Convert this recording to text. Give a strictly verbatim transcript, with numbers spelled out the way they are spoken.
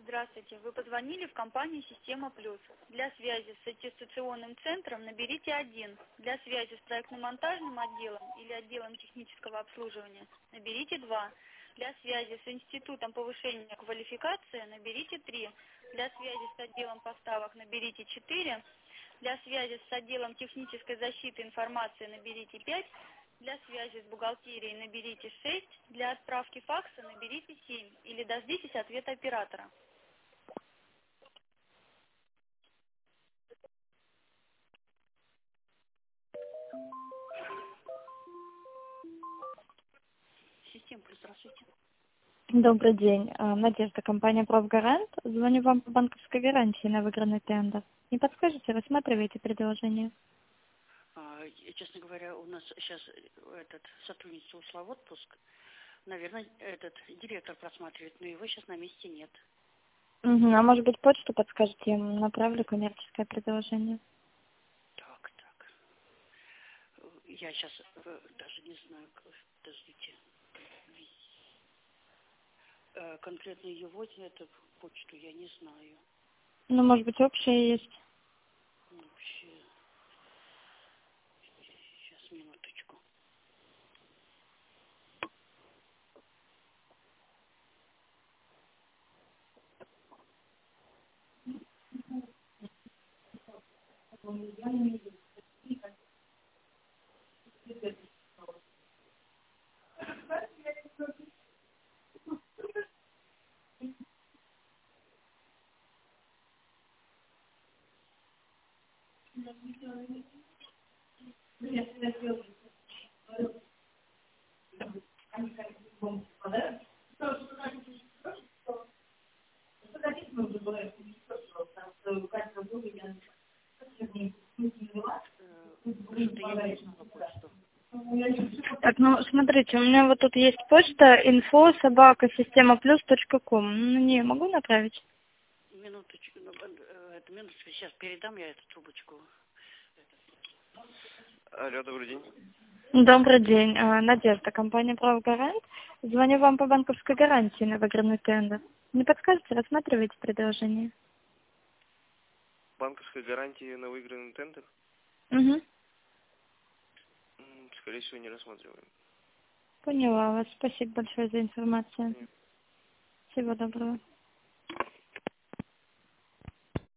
Здравствуйте. Вы позвонили в компанию «Система Плюс». Для связи с аттестационным центром наберите один. Для связи с проектно-монтажным отделом или отделом технического обслуживания наберите два. Для связи с институтом повышения квалификации наберите три. Для связи с отделом поставок наберите четыре. Для связи с отделом технической защиты информации наберите пять. Для связи с бухгалтерией наберите шесть. Для отправки факса наберите семь. Или дождитесь ответа оператора. Система Плюс, здравствуйте. Добрый день. А, Надежда, компания «Профгарант». Звоню вам по банковской гарантии на выигранный тендер. Не подскажете, рассматриваете предложение? А, и, честно говоря, у нас сейчас этот сотрудница ушла в отпуск. Наверное, этот директор просматривает, но его сейчас на месте нет. Угу. А может быть, почту подскажете, я ему направлю коммерческое предложение. Так, так. Я сейчас даже не знаю, подождите. Э, Конкретно его, эту почту я не знаю. Ну, может быть, общее есть? Вообще, сейчас, минуточку. Э, Что-то я не узнала почту. Так, ну, смотрите, у меня вот тут есть почта инфо собака система плюс точка ком. На нее могу направить? Минуточку, ну, э, это минуточку, сейчас передам я эту трубочку. Алло, добрый день. Добрый день. А, Надежда, компания «Профгарант». Звоню вам по банковской гарантии на выигранный тендер. Не подскажете, рассматриваете предложение? Банковская гарантия на выигранный тендер? Угу. М, Скорее всего, не рассматриваем. Поняла вас. Спасибо большое за информацию. Нет. Всего доброго.